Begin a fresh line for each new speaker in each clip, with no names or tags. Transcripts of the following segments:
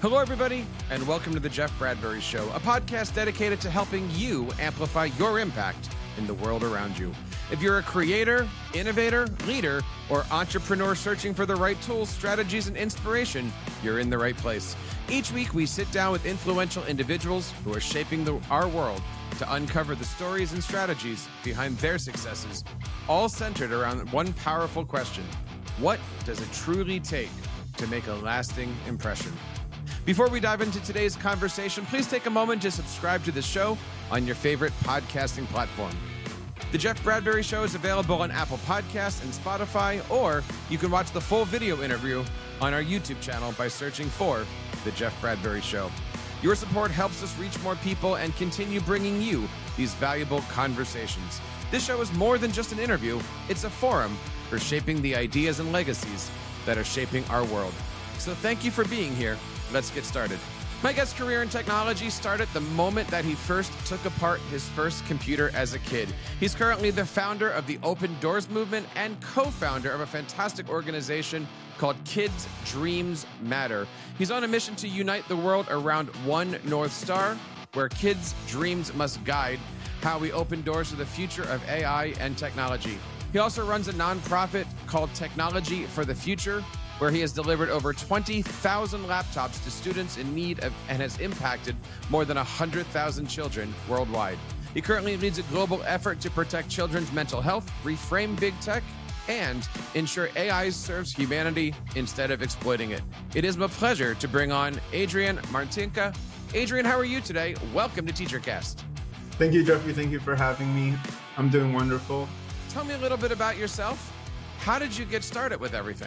Hello, everybody, and welcome to the Jeff Bradbury Show, a podcast dedicated to helping you amplify your impact in the world around you. If you're a creator, innovator, leader, or entrepreneur searching for the right tools, strategies, and inspiration, you're in the right place. Each week, we sit down with influential individuals who are shaping our world to uncover the stories and strategies behind their successes, all centered around one powerful question: what does it truly take to make a lasting impression? Before we dive into today's conversation, please take a moment to subscribe to the show on your favorite podcasting platform. The Jeff Bradbury Show is available on Apple Podcasts and Spotify, or you can watch the full video interview on our YouTube channel by searching for The Jeff Bradbury Show. Your support helps us reach more people and continue bringing you these valuable conversations. This show is more than just an interview. It's a forum for shaping the ideas and legacies that are shaping our world. So thank you for being here. Let's get started. My guest's career in technology started the moment that he first took apart his first computer as a kid. He's currently the founder of the Open Doors movement and co-founder of a fantastic organization called Kids Dreams Matter. He's on a mission to unite the world around one North Star, where kids' dreams must guide how we open doors to the future of AI and technology. He also runs a nonprofit called Technology for the Future, where he has delivered over 20,000 laptops to students in need of, and has impacted more than 100,000 children worldwide. He currently leads a global effort to protect children's mental health, reframe big tech, and ensure AI serves humanity instead of exploiting it. It is my pleasure to bring on Adrian Martinka. Adrian, how are you today? Welcome to TeacherCast.
Thank you, Jeffrey. Thank you for having me. I'm doing wonderful.
Tell me a little bit about yourself. How did you get started with everything?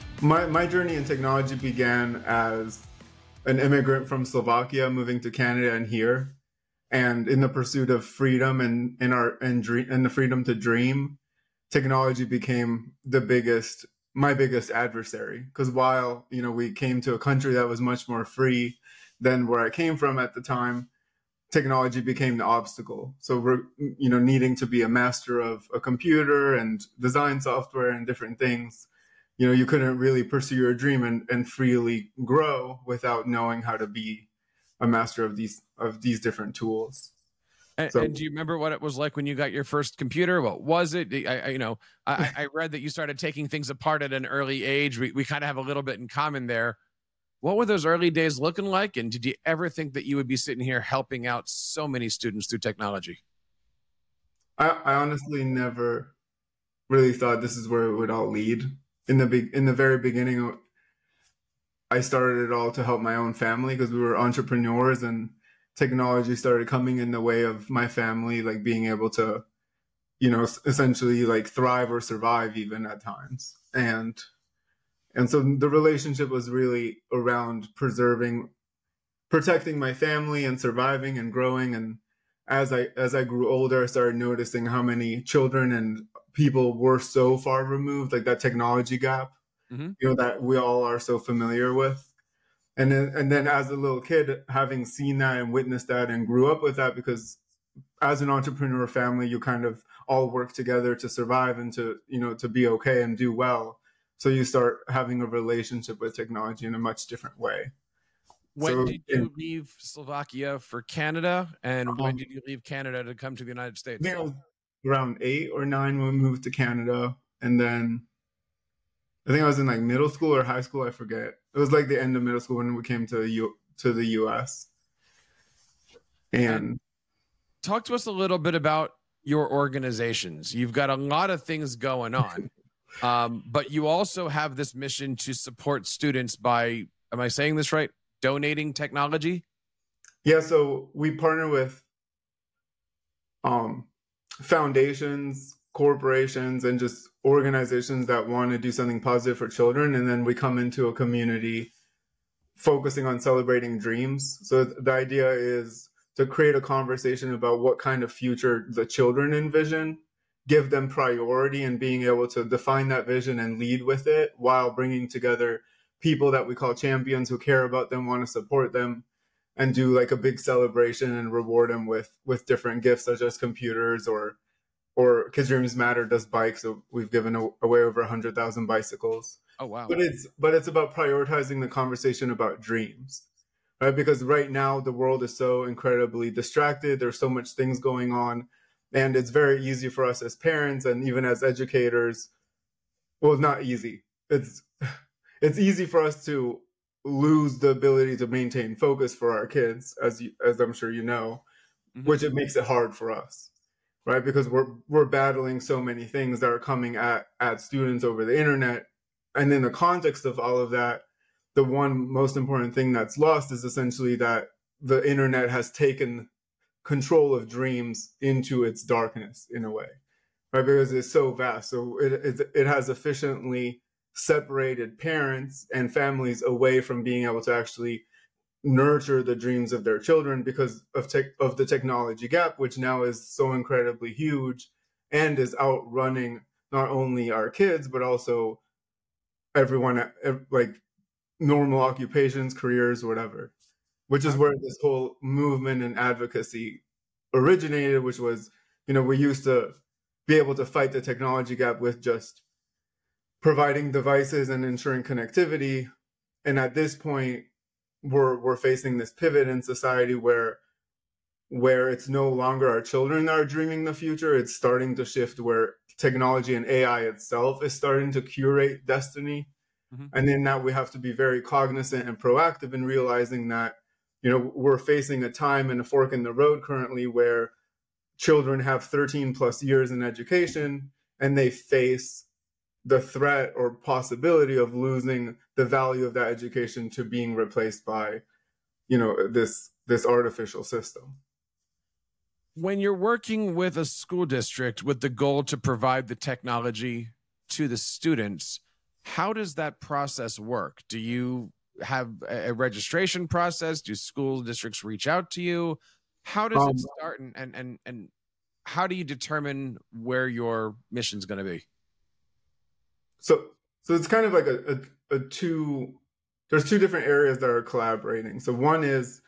My journey in technology began as an immigrant from Slovakia moving to Canada and here. And in the pursuit of freedom and the freedom to dream, technology became my biggest adversary. Because while, we came to a country that was much more free than where I came from at the time, technology became the obstacle. So we're, needing to be a master of a computer and design software and different things. You couldn't really pursue your dream and freely grow without knowing how to be a master of these different tools.
And do you remember what it was like when you got your first computer? What was it? I read that you started taking things apart at an early age. We kind of have a little bit in common there. What were those early days looking like? And did you ever think that you would be sitting here helping out so many students through technology?
I honestly never really thought this is where it would all lead. In the very beginning, I started it all to help my own family because we were entrepreneurs, and technology started coming in the way of my family, like being able to, essentially like thrive or survive even at times. And so the relationship was really around protecting my family and surviving and growing. And as I grew older, I started noticing how many children and people were so far removed, like that technology gap, that we all are so familiar with. And then as a little kid, having seen that and witnessed that and grew up with that, because as an entrepreneur family, you kind of all work together to survive and to be okay and do well. So you start having a relationship with technology in a much different way.
When did you leave Slovakia for Canada? And when did you leave Canada to come to the United States?
I think I was around 8 or 9 when we moved to Canada. And then I think I was in like middle school or high school. I forget. It was like the end of middle school when we came to the US. And
talk to us a little bit about your organizations. You've got a lot of things going on, but you also have this mission to support students by, am I saying this right, donating technology?
Yeah, so we partner with foundations, corporations, and just organizations that want to do something positive for children. And then we come into a community focusing on celebrating dreams. So the idea is to create a conversation about what kind of future the children envision, give them priority and being able to define that vision and lead with it while bringing together people that we call champions who care about them, want to support them, and do like a big celebration and reward them with different gifts such as computers or Kids Dreams Matter does bikes. So we've given away over 100,000 bicycles.
Oh, wow.
But it's about prioritizing the conversation about dreams. right? Because right now the world is so incredibly distracted. There's so much things going on, and it's very easy for us as parents and even as educators. Well, not easy. It's easy for us to lose the ability to maintain focus for our kids, as I'm sure you know, which it makes it hard for us, right? Because we're battling so many things that are coming at students over the internet, and in the context of all of that, the one most important thing that's lost is essentially that the internet has taken control of dreams into its darkness in a way, right? Because it's so vast, so it has efficiently separated parents and families away from being able to actually nurture the dreams of their children because of the technology gap, which now is so incredibly huge and is outrunning not only our kids but also everyone, like normal occupations, careers, whatever. Which is where this whole movement and advocacy originated, which was, we used to be able to fight the technology gap with just providing devices and ensuring connectivity. And at this point, we're facing this pivot in society where it's no longer our children that are dreaming the future. It's starting to shift where technology and AI itself is starting to curate destiny. And in that, we have to be very cognizant and proactive in realizing that, we're facing a time and a fork in the road currently where children have 13 plus years in education and they face the threat or possibility of losing the value of that education to being replaced by, this artificial system.
When you're working with a school district with the goal to provide the technology to the students, how does that process work? Do you have a registration process? Do school districts reach out to you? How does it start, and how do you determine where your mission's going to be?
So it's kind of like there's two different areas that are collaborating. So one is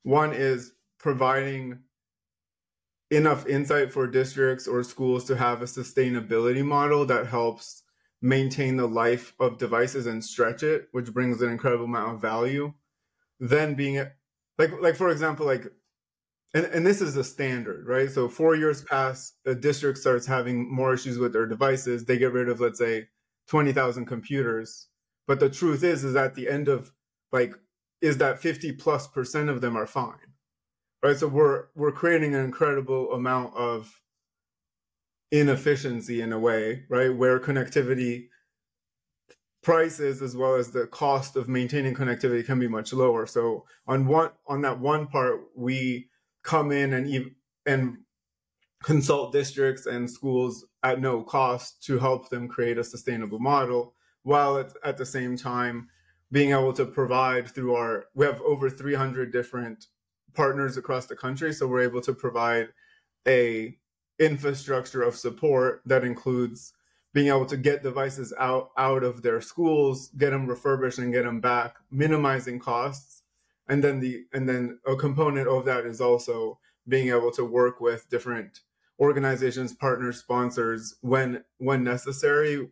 providing enough insight for districts or schools to have a sustainability model that helps maintain the life of devices and stretch it, which brings an incredible amount of value. Then being like for example, and this is a standard, right? So 4 years pass, a district starts having more issues with their devices. They get rid of, let's say, 20,000 computers. But the truth is at the end of is that 50+% of them are fine, right? So we're creating an incredible amount of inefficiency in a way, right? Where connectivity prices as well as the cost of maintaining connectivity can be much lower. So on that one part, we come in and consult districts and schools at no cost to help them create a sustainable model, while at the same time being able to provide we have over 300 different partners across the country. So we're able to provide a infrastructure of support that includes being able to get devices out of their schools, get them refurbished and get them back, minimizing costs. And then a component of that is also being able to work with different organizations, partners, sponsors when necessary,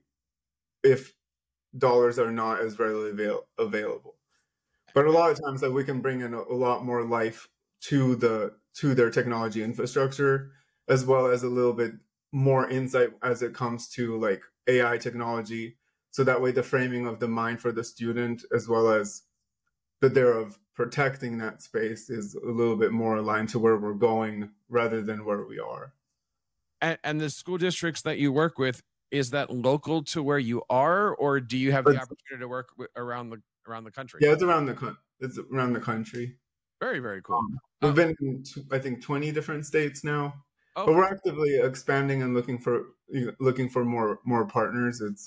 if dollars are not as readily available. But a lot of times that we can bring in a lot more life to their technology infrastructure, as well as a little bit more insight as it comes to AI technology. So that way the framing of the mind for the student, as well as the thereof protecting that space, is a little bit more aligned to where we're going rather than where we are.
And the school districts that you work with, is that local to where you are, or do you have the opportunity to work around the country?
Yeah, it's around the country.
Very, very cool.
We've been in, I think, 20 different states now.
Oh,
but we're actively expanding and looking for more partners. It's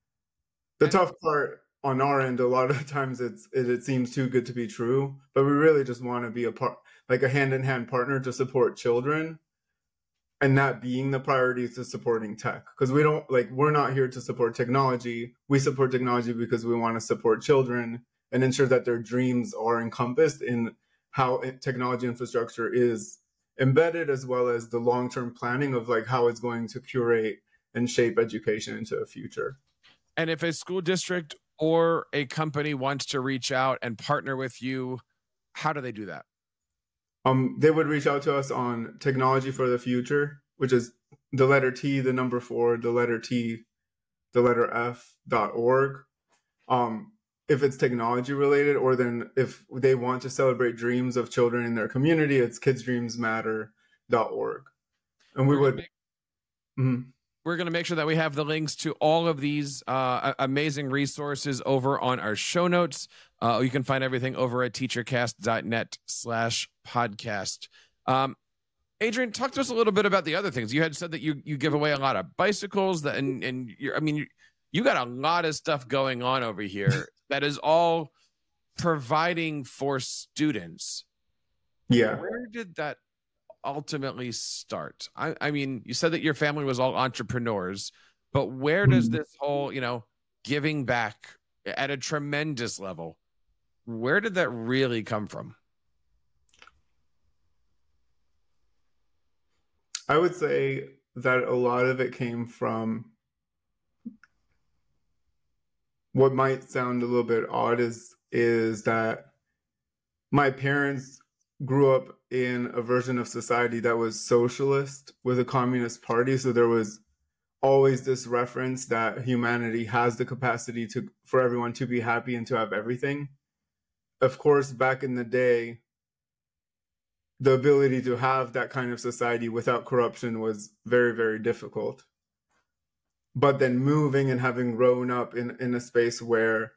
the tough part on our end. A lot of times it seems too good to be true, but we really just want to be a hand-in-hand partner to support children, and not being the priority to supporting tech. Because we're not here to support technology. We support technology because we want to support children and ensure that their dreams are encompassed in how technology infrastructure is embedded, as well as the long-term planning of how it's going to curate and shape education into the future.
And if a school district or a company wants to reach out and partner with you, how do they do that?
They would reach out to us on Technology for the Future, which is the letter T, the number 4, the letter T, the letter F.org. If it's technology related, or then if they want to celebrate dreams of children in their community, it's kidsdreamsmatter.org. And we would...
We're going to make sure that we have the links to all of these amazing resources over on our show notes. You can find everything over at teachercast.net/podcast. Adrian, talk to us a little bit about the other things. You had said that you give away a lot of bicycles, and you got a lot of stuff going on over here that is all providing for students.
Yeah.
Where did that ultimately start? I mean, you said that your family was all entrepreneurs, but where does this whole, giving back at a tremendous level, where did that really come from?
I would say that a lot of it came from what might sound a little bit odd is that my parents grew up in a version of society that was socialist with a communist party. So there was always this reference that humanity has the capacity for everyone to be happy and to have everything. Of course, back in the day, the ability to have that kind of society without corruption was very, very difficult. But then moving and having grown up in a space where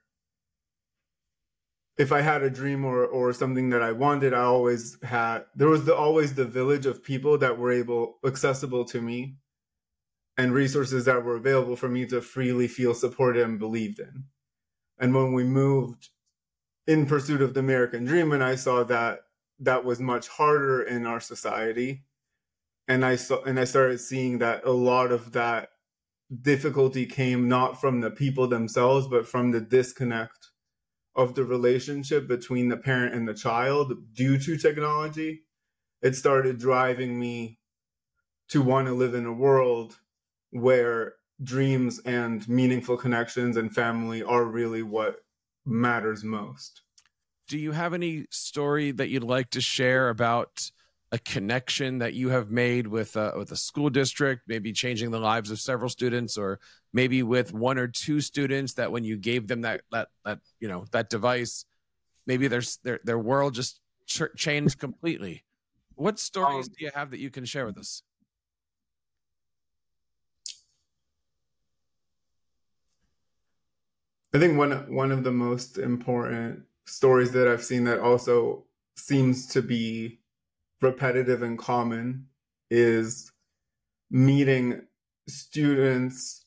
if I had a dream or something that I wanted, there was always the village of people that were accessible to me, and resources that were available for me to freely feel supported and believed in. And when we moved in pursuit of the American dream, and I saw that was much harder in our society, and I started seeing that a lot of that difficulty came not from the people themselves, but from the disconnect of the relationship between the parent and the child due to technology. It started driving me to want to live in a world where dreams and meaningful connections and family are really what matters most.
Do you have any story that you'd like to share about a connection that you have made with a school district, maybe changing the lives of several students, or maybe with one or two students that when you gave them that device, maybe their world just changed completely? What stories do you have that you can share with us?
I think one of the most important stories that I've seen that also seems to be repetitive and common is meeting students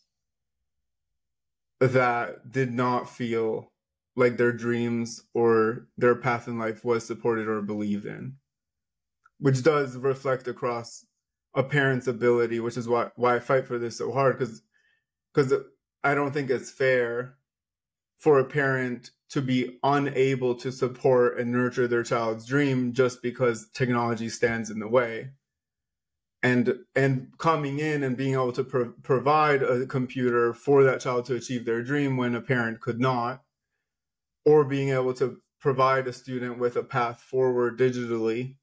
that did not feel like their dreams or their path in life was supported or believed in, which does reflect across a parent's ability, which is why I fight for this so hard, because I don't think it's fair for a parent to be unable to support and nurture their child's dream just because technology stands in the way. And coming in and being able to provide a computer for that child to achieve their dream when a parent could not, or being able to provide a student with a path forward digitally,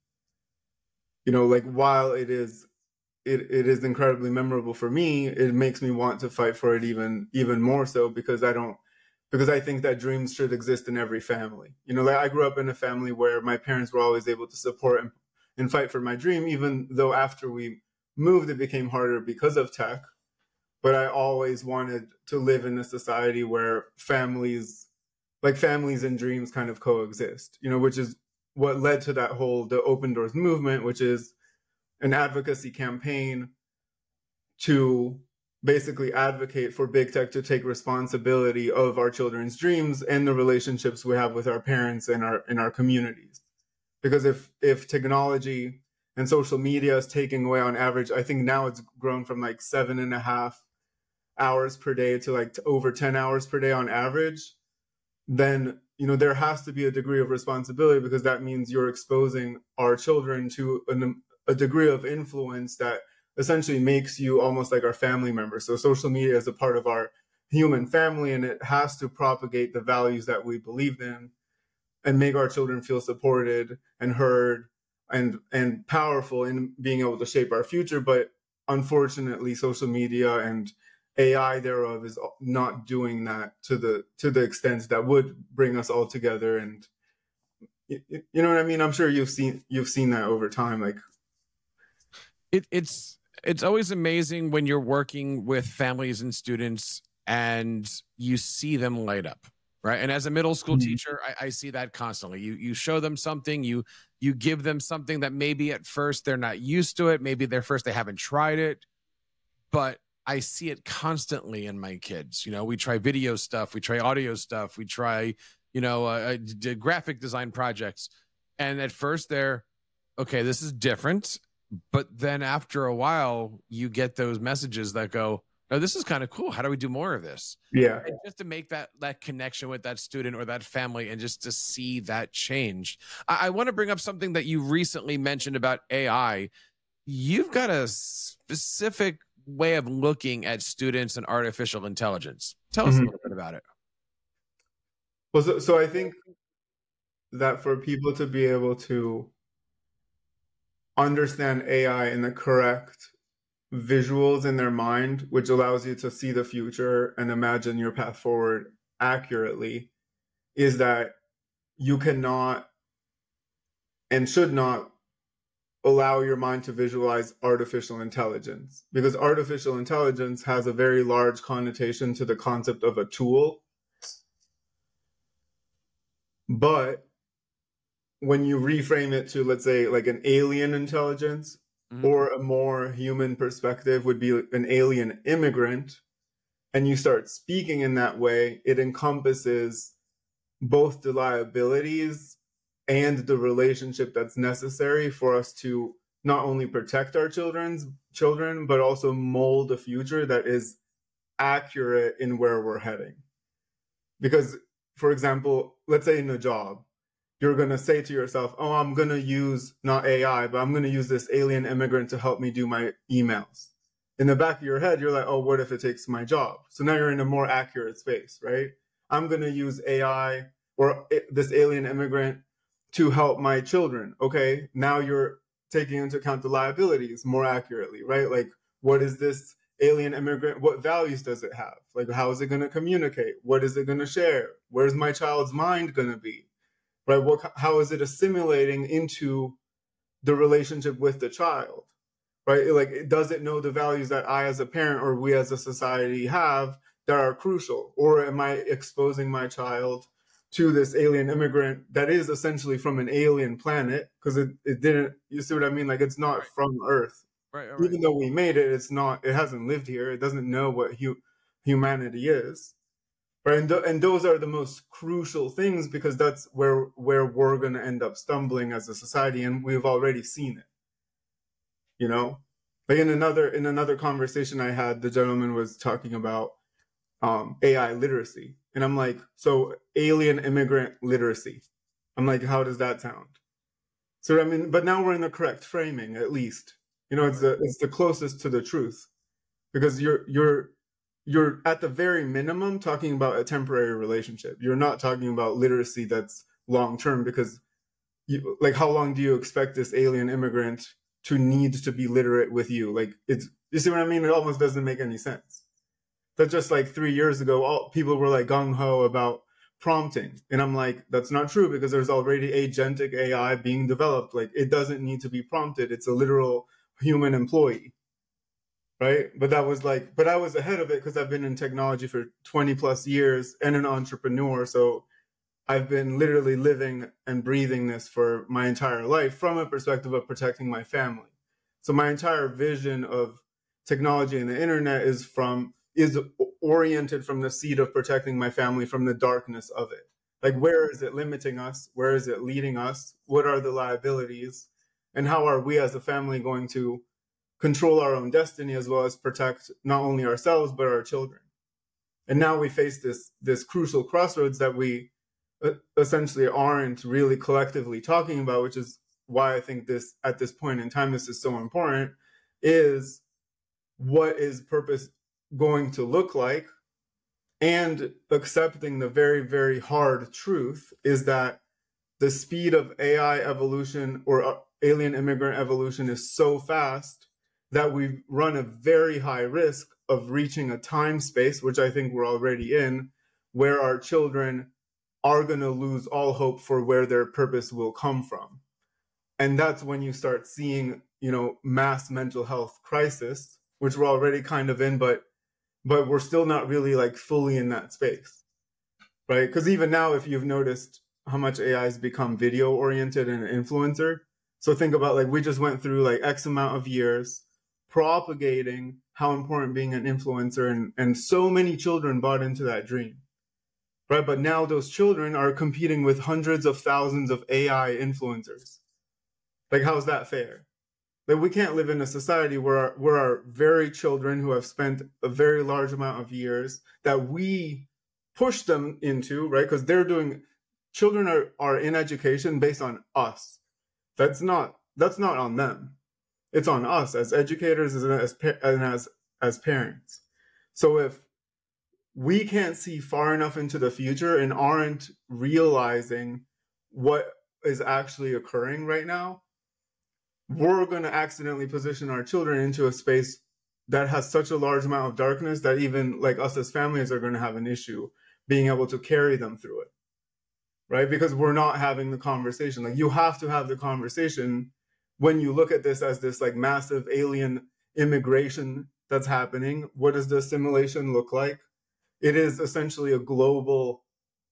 while it is incredibly memorable for me, it makes me want to fight for it even more so, because I think that dreams should exist in every family. I grew up in a family where my parents were always able to support and fight for my dream, even though after we moved, it became harder because of tech. But I always wanted to live in a society where families and dreams kind of coexist, which is what led to the Open Doors movement, which is an advocacy campaign to basically advocate for big tech to take responsibility of our children's dreams and the relationships we have with our parents and our communities. Because if technology and social media is taking away on average, I think now it's grown from 7.5 hours per day to over 10 hours per day on average, then there has to be a degree of responsibility, because that means you're exposing our children to a degree of influence that essentially makes you almost like our family member. So social media is a part of our human family, and it has to propagate the values that we believe in. and make our children feel supported and heard and powerful in being able to shape our future. But unfortunately, social media and AI thereof is not doing that to the extent that would bring us all together. And you know what I mean? I'm sure you've seen that over time. Like
it's always amazing when you're working with families and students and you see them light up, right? And as a middle school teacher, I see that constantly. You show them something, you give them something that maybe at first they're not used to it, maybe they haven't tried it, but I see it constantly in my kids. You know, we try video stuff, we try audio stuff, we try, graphic design projects, and at first they're okay, this is different. But then after a while, you get those messages that go, oh, this is kind of cool. How do we do more of this?
Yeah.
And just to make that connection with that student or that family and just to see that change. I want to bring up something that you recently mentioned about AI. You've got a specific way of looking at students and artificial intelligence. Tell us a little bit about it.
Well, so I think that for people to be able to understand AI in the correct visuals in their mind, which allows you to see the future and imagine your path forward accurately, is that you cannot and should not allow your mind to visualize artificial intelligence, because artificial intelligence has a very large connotation to the concept of a tool. But when you reframe it to, let's say, like an alien intelligence, or a more human perspective would be an alien immigrant, and you start speaking in that way, it encompasses both the liabilities and the relationship that's necessary for us to not only protect our children, but also mold a future that is accurate in where we're heading. Because, for example, let's say in a job, you're going to say to yourself, oh, I'm going to use not AI, but I'm going to use this alien immigrant to help me do my emails. In the back of your head, you're like, oh, what if it takes my job? So now you're in a more accurate space, right? I'm going to use AI or this alien immigrant to help my children. Okay, now you're taking into account the liabilities more accurately, right? Like, what is this alien immigrant? What values does it have? Like, how is it going to communicate? What is it going to share? Where's my child's mind going to be? Right? How is it assimilating into the relationship with the child? Right? Like, does it know the values that I as a parent or we as a society have that are crucial? Or am I exposing my child to this alien immigrant that is essentially from an alien planet? Because it didn't, you see what I mean? Like, it's not from Earth. Right. Even though we made it, it hasn't lived here. It doesn't know what humanity is. Right? And those are the most crucial things, because that's where we're going to end up stumbling as a society, and we've already seen it. You know, like in another conversation I had, the gentleman was talking about AI literacy, and I'm like, so alien immigrant literacy. I'm like, how does that sound? So I mean, but now we're in the correct framing, at least. You know, it's the closest to the truth, because you're at the very minimum talking about a temporary relationship. You're not talking about literacy that's long term, because like, how long do you expect this alien immigrant to need to be literate with you? Like, you see what I mean? It almost doesn't make any sense. That just like 3 years ago, all people were like gung ho about prompting, and I'm like, that's not true, because there's already agentic AI being developed. Like, it doesn't need to be prompted. It's a literal human employee. Right. But I was ahead of it, because I've been in technology for 20 plus years and an entrepreneur. So I've been literally living and breathing this for my entire life from a perspective of protecting my family. So my entire vision of technology and the internet is oriented from the seed of protecting my family from the darkness of it. Like, where is it limiting us? Where is it leading us? What are the liabilities? And how are we as a family going to control our own destiny, as well as protect not only ourselves, but our children? And now we face this crucial crossroads that we essentially aren't really collectively talking about, which is why I think at this point in time, this is so important, is what is purpose going to look like? And accepting the very, very hard truth is that the speed of AI evolution or alien immigrant evolution is so fast that we run a very high risk of reaching a time space, which I think we're already in, where our children are going to lose all hope for where their purpose will come from. And that's when you start seeing, mass mental health crisis, which we're already kind of in, but we're still not really like fully in that space, right? Because even now, if you've noticed how much AI has become video oriented and influencer, so think about like we just went through like X amount of years propagating how important being an influencer, and so many children bought into that dream, right? But now those children are competing with hundreds of thousands of AI influencers. Like, how's that fair? Like, we can't live in a society where our very children who have spent a very large amount of years that we push them into, right? Because children are in education based on us. That's not on them. It's on us as educators and as parents. So if we can't see far enough into the future and aren't realizing what is actually occurring right now, we're going to accidentally position our children into a space that has such a large amount of darkness that even like us as families are going to have an issue being able to carry them through it, right? Because we're not having the conversation. Like, you have to have the conversation when you look at this as this like massive alien immigration that's happening. What does the assimilation look like? It is essentially a global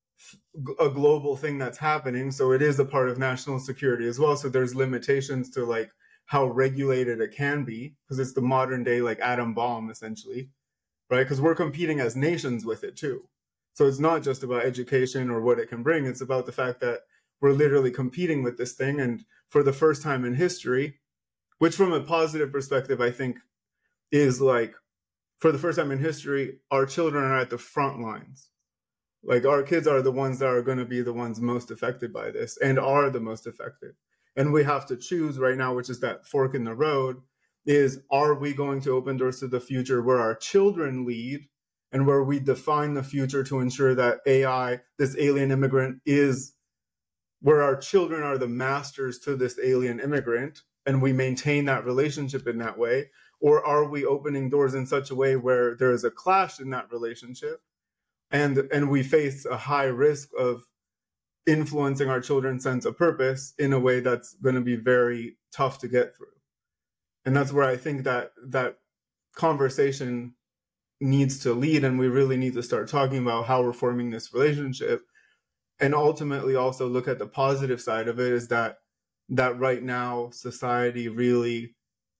thing that's happening. So it is a part of national security as well. So there's limitations to like how regulated it can be, because it's the modern day like atom bomb essentially, right? Because we're competing as nations with it too. So it's not just about education or what it can bring. It's about the fact that we're literally competing with this thing. And for the first time in history, which from a positive perspective, I think is like, for the first time in history, our children are at the front lines. Like, our kids are the ones that are going to be the ones most affected by this and are the most affected. And we have to choose right now, which is that fork in the road, is, are we going to open doors to the future where our children lead and where we define the future to ensure that AI, this alien immigrant, is where our children are the masters to this alien immigrant and we maintain that relationship in that way? Or are we opening doors in such a way where there is a clash in that relationship and we face a high risk of influencing our children's sense of purpose in a way that's going to be very tough to get through? And that's where I think that conversation needs to lead, and we really need to start talking about how we're forming this relationship, and ultimately also look at the positive side of it, is that right now society really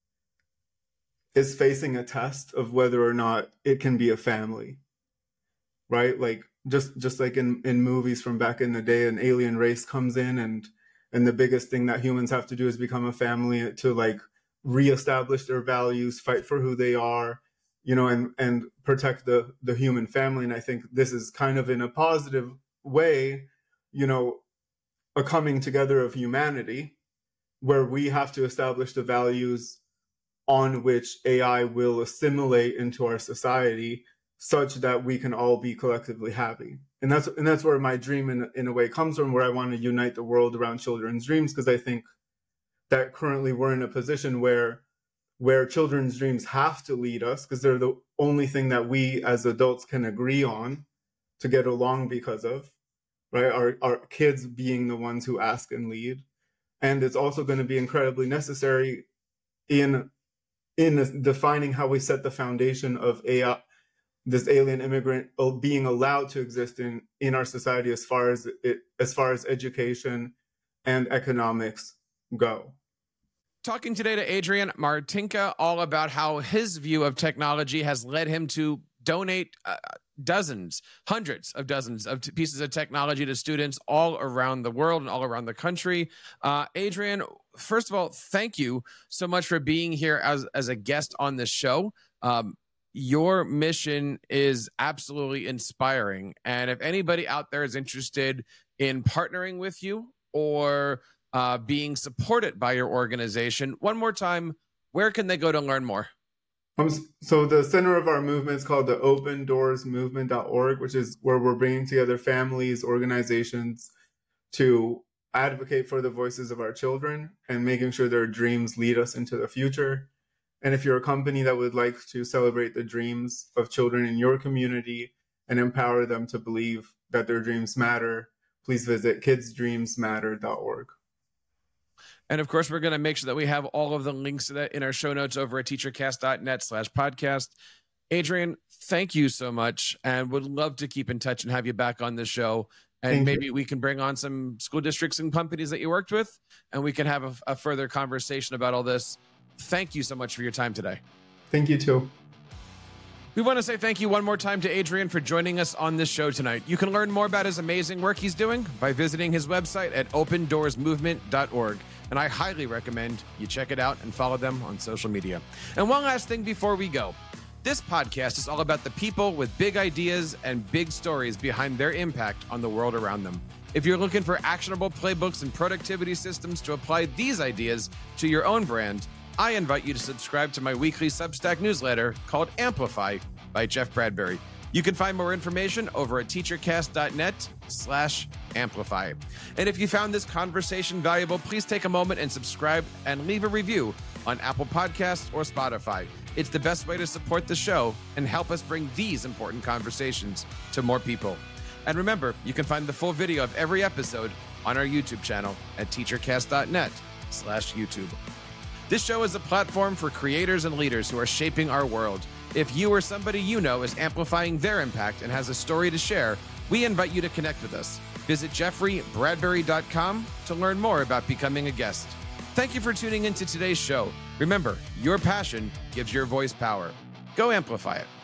is facing a test of whether or not it can be a family, right? Like, just like in movies from back in the day, an alien race comes in and the biggest thing that humans have to do is become a family to like reestablish their values, fight for who they are, and protect the human family. And I think this is kind of, in a positive way, a coming together of humanity, where we have to establish the values on which AI will assimilate into our society, such that we can all be collectively happy. And that's where my dream in a way comes from, where I want to unite the world around children's dreams, because I think that currently we're in a position where children's dreams have to lead us, because they're the only thing that we as adults can agree on to get along because of, right? Our kids being the ones who ask and lead. And it's also going to be incredibly necessary in defining how we set the foundation of AI, this alien immigrant being allowed to exist in our society, as far as education and economics go.
Talking today to Adrian Martinka all about how his view of technology has led him to donate hundreds of dozens of pieces of technology to students all around the world and all around the country. Adrian, first of all, thank you so much for being here as a guest on this show. Your mission is absolutely inspiring. And if anybody out there is interested in partnering with you or being supported by your organization, one more time, where can they go to learn more?
So the center of our movement is called the opendoorsmovement.org, which is where we're bringing together families, organizations to advocate for the voices of our children and making sure their dreams lead us into the future. And if you're a company that would like to celebrate the dreams of children in your community and empower them to believe that their dreams matter, please visit kidsdreamsmatter.org.
And of course, we're going to make sure that we have all of the links to that in our show notes over at teachercast.net/podcast. Adrian, thank you so much, and would love to keep in touch and have you back on the show. And maybe we can bring on some school districts and companies that you worked with, and we can have a further conversation about all this. Thank you so much for your time today.
Thank you too.
We want to say thank you one more time to Adrian for joining us on this show tonight. You can learn more about his amazing work he's doing by visiting his website at opendoorsmovement.org. And I highly recommend you check it out and follow them on social media. And one last thing before we go. This podcast is all about the people with big ideas and big stories behind their impact on the world around them. If you're looking for actionable playbooks and productivity systems to apply these ideas to your own brand, I invite you to subscribe to my weekly Substack newsletter called Amplify by Jeff Bradbury. You can find more information over at teachercast.net/amplify. And if you found this conversation valuable, please take a moment and subscribe and leave a review on Apple Podcasts or Spotify. It's the best way to support the show and help us bring these important conversations to more people. And remember, you can find the full video of every episode on our YouTube channel at teachercast.net/YouTube. This show is a platform for creators and leaders who are shaping our world. If you or somebody you know is amplifying their impact and has a story to share, we invite you to connect with us. Visit jeffreybradbury.com to learn more about becoming a guest. Thank you for tuning into today's show. Remember, your passion gives your voice power. Go amplify it.